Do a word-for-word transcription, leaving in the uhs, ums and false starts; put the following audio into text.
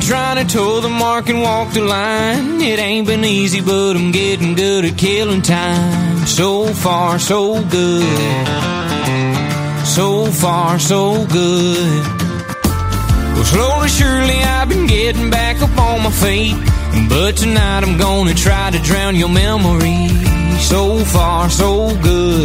trying to toe the mark and walk the line. It ain't been easy, but I'm getting good at killing time. So far, so good. So far, so good. Well, slowly, surely, I've been getting back up on my feet. But tonight I'm gonna try to drown your memory. So far, so good.